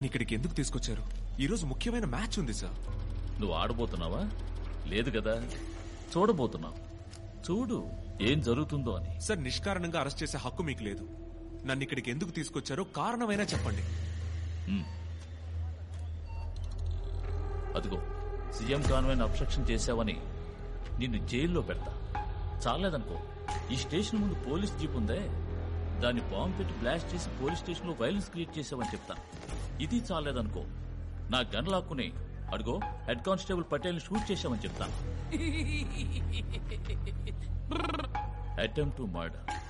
ఇక్కడికి ఎందుకు తీసుకొచ్చారు? ఈరోజు ముఖ్యమైన మ్యాచ్ ఉంది సార్. నువ్వు ఆడబోతున్నావా? లేదు కదా, చూడబోతున్నావు. చూడు ఏం జరుగుతుందో అని. సార్, నిష్కారణంగా అరెస్ట్ చేసే హక్కు మీకు లేదు. నన్ను ఇక్కడికి ఎందుకు తీసుకొచ్చారో కారణమైనా చెప్పండి. అదిగో సీఎం కాన్వెంట్ అబ్స్ట్రక్షన్ చేశావని నిన్ను జైల్లో పెడతా. చాలేదనుకో, ఈ స్టేషన్ ముందు పోలీస్ జీప్ ఉందే, దాన్ని బాంబు పెట్టి బ్లాస్ట్ చేసి పోలీస్ స్టేషన్ లో వైలెన్స్ క్రియేట్ చేసావని చెప్తాను. ఇది చాలేదనుకో, నా గన్ లాక్కుని అడుగో హెడ్ కానిస్టేబుల్ పటేల్ ని షూట్ చేశామని చెప్తాను. Attempt to murder.